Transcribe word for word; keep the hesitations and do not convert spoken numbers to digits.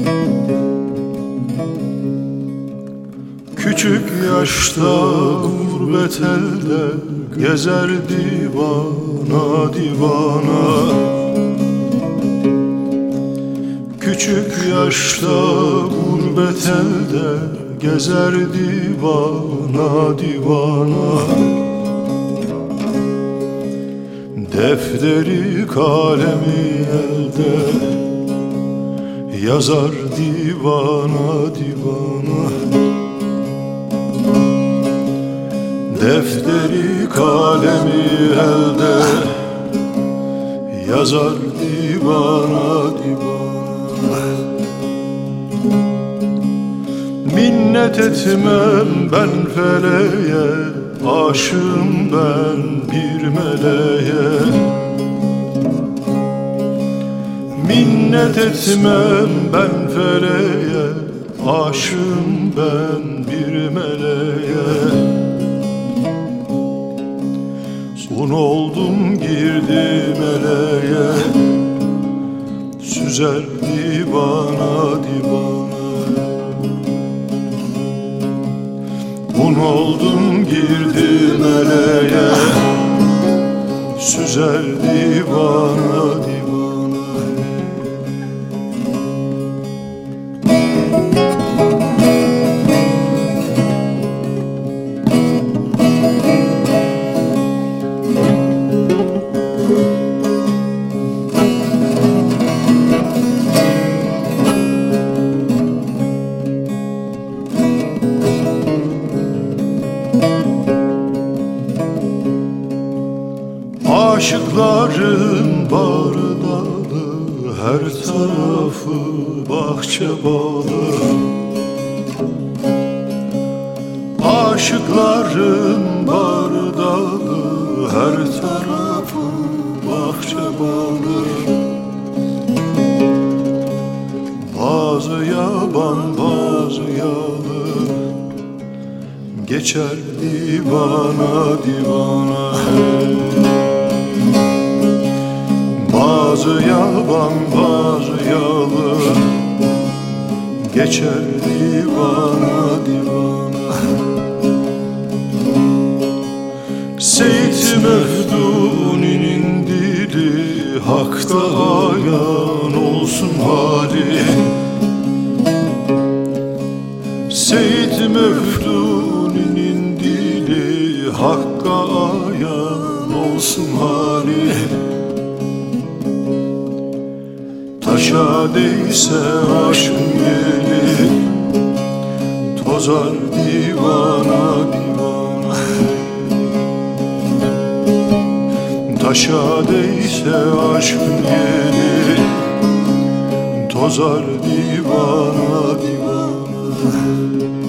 Küçük yaşta gurbet elde gezer divana divana. Küçük yaşta gurbet elde gezer divana divana. Defteri kalemi elde yazar divana divana. Defteri kalemi elde yazar divana divana. Minnet etmem ben feleğe, aşığım ben bir meleğe. Minnet etmem ben feleğe, aşığım ben bir meleğe. Un oldum girdim eleğe, süzer divana divana. Un oldum girdim eleğe, süzer divana divana. Aşıkların bağrı dalı, her tarafı bahçe balı. Aşıkların bağrı dalı, her tarafı bahçe balı. Bazı yaban bazı yalı, geçer divana divana. Bazı yaban bazı yalı, geçer divana divana. Seyit Meftuni'nin dili, hakta ayan olsun hali. Seyit Meftuni'nin dili, hakka ayan olsun hali. Taşa değse aşkın yeli, tozar divana divana. Taşa değse aşkın yeli, tozar divana divana.